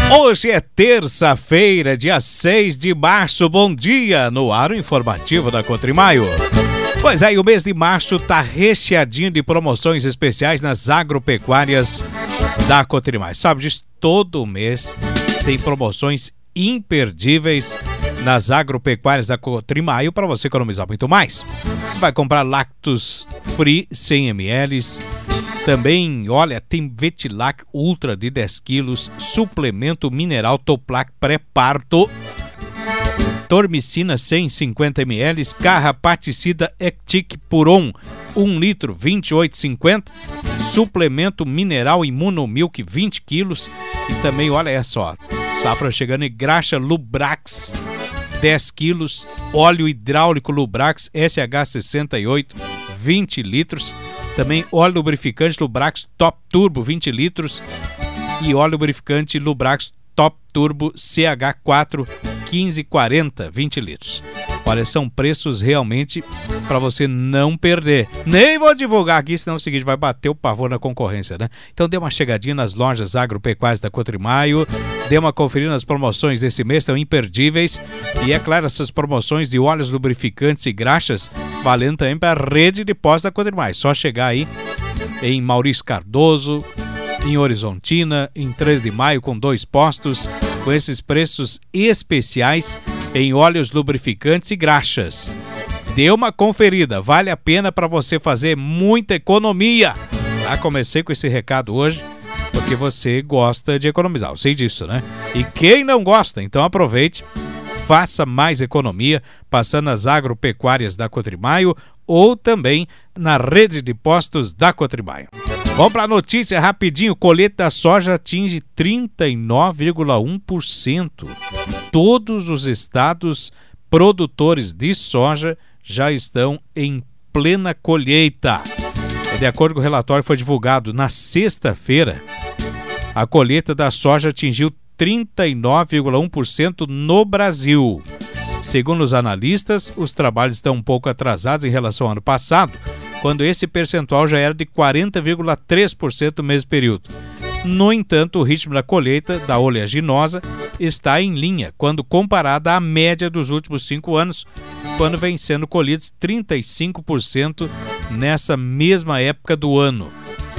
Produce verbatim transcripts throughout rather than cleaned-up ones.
Hoje é terça-feira, dia seis de março. Bom dia no ar informativo da Cotrimaio. Pois é, e o mês de março tá recheadinho de promoções especiais nas agropecuárias da Cotrimaio. Sabe disso? Todo mês tem promoções imperdíveis nas agropecuárias da Cotrimaio para você economizar muito mais. Você vai comprar Lactus Free cem mililitros. Também, olha, tem Vetilac Ultra de dez quilos, suplemento mineral Toplac pré-parto, Tormicina cem e cinquenta mililitros, Carrapaticida Ectic Puron um litro, vinte e oito reais e cinquenta centavos, suplemento mineral Imunomilk vinte quilos e também, olha essa, ó, safra chegando em graxa Lubrax dez quilos, óleo hidráulico Lubrax S H sessenta e oito, vinte litros. Também óleo lubrificante Lubrax Top Turbo vinte litros e óleo lubrificante Lubrax Top Turbo C H quatro quinze quarenta, vinte litros. Olha, são preços realmente para você não perder. Nem vou divulgar aqui, senão é o seguinte, vai bater o pavor na concorrência, né? Então dê uma chegadinha nas lojas agropecuárias da Cotrimaio, dê uma conferida nas promoções desse mês, são imperdíveis. E é claro, essas promoções de óleos lubrificantes e graxas valendo também para a rede de postos da Cotrimaio. Só chegar aí em Maurício Cardoso, em Horizontina, em três de maio, com dois postos, com esses preços especiais em óleos lubrificantes e graxas. Dê uma conferida, vale a pena para você fazer muita economia. Ah, comecei com esse recado hoje, porque você gosta de economizar, eu sei disso, né? E quem não gosta, então aproveite, faça mais economia, passando nas agropecuárias da Cotrimaio ou também na rede de postos da Cotrimaio. Vamos para a notícia rapidinho. Colheita da soja atinge trinta e nove vírgula um por cento. Todos os estados produtores de soja já estão em plena colheita. De acordo com o relatório que foi divulgado na sexta-feira, a colheita da soja atingiu trinta e nove vírgula um por cento no Brasil. Segundo os analistas, os trabalhos estão um pouco atrasados em relação ao ano passado, quando esse percentual já era de quarenta vírgula três por cento no mesmo período. No entanto, o ritmo da colheita da oleaginosa está em linha, quando comparada à média dos últimos cinco anos, quando vem sendo colhidos trinta e cinco por cento nessa mesma época do ano.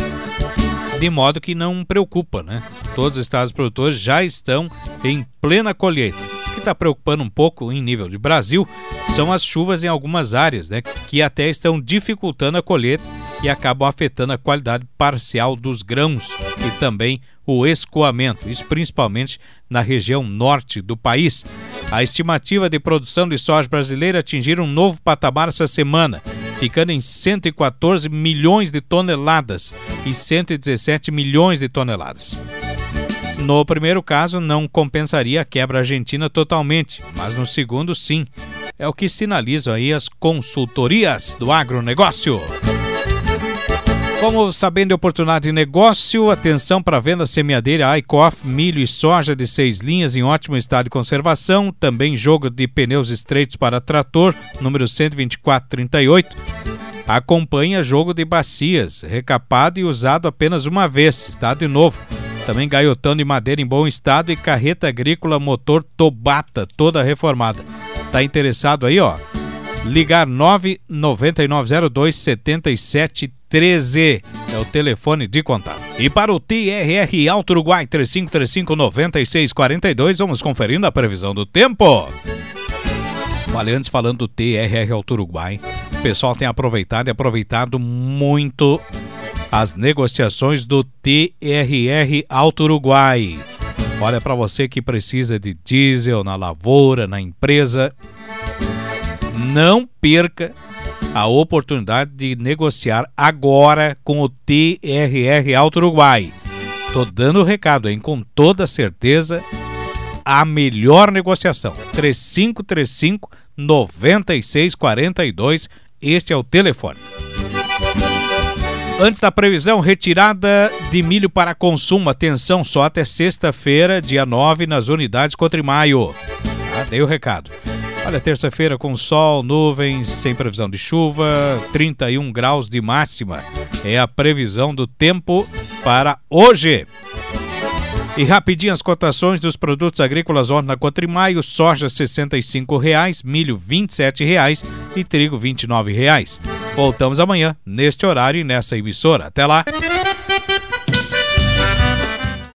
De modo que não preocupa, né? Todos os estados produtores já estão em plena colheita. O que está preocupando um pouco em nível de Brasil são as chuvas em algumas áreas, né, que até estão dificultando a colheita e acabam afetando a qualidade parcial dos grãos e também o escoamento, isso principalmente na região norte do país. A estimativa de produção de soja brasileira atingiu um novo patamar essa semana, ficando em cento e quatorze milhões de toneladas e cento e dezessete milhões de toneladas. No primeiro caso, não compensaria a quebra argentina totalmente, mas no segundo, sim. É o que sinalizam aí as consultorias do agronegócio. Como sabendo de oportunidade de negócio, atenção para a venda semeadeira Aycoff, milho e soja de seis linhas em ótimo estado de conservação, também jogo de pneus estreitos para trator, número cento e vinte e quatro trinta e oito. Acompanha jogo de bacias, recapado e usado apenas uma vez, estado de novo. Também gaiotão de madeira em bom estado e carreta agrícola motor Tobata, toda reformada. Tá interessado aí, ó? Ligar nove nove nove zero dois sete sete um três é o telefone de contato. E para o T R R Auto Uruguai três cinco três cinco nove seis quatro dois, vamos conferindo a previsão do tempo. Olha, antes falando do T R R Auto Uruguai, o pessoal tem aproveitado e aproveitado muito as negociações do T R R Auto Uruguai. Olha, para você que precisa de diesel na lavoura, na empresa, não perca a oportunidade de negociar agora com o T R R Auto Uruguai. Tô dando o recado, hein? Com toda certeza, a melhor negociação. três cinco três cinco nove seis quatro dois, este é o telefone. Antes da previsão, retirada de milho para consumo. Atenção, só até sexta-feira, dia nove, nas unidades Cotrimaio. Ah, dei o recado. Olha, terça-feira com sol, nuvens, sem previsão de chuva, trinta e um graus de máxima. É a previsão do tempo para hoje. E rapidinho as cotações dos produtos agrícolas ontem na Cotrimaio: soja sessenta e cinco reais, milho vinte e sete reais e trigo vinte e nove reais. Voltamos amanhã, neste horário e nessa emissora. Até lá!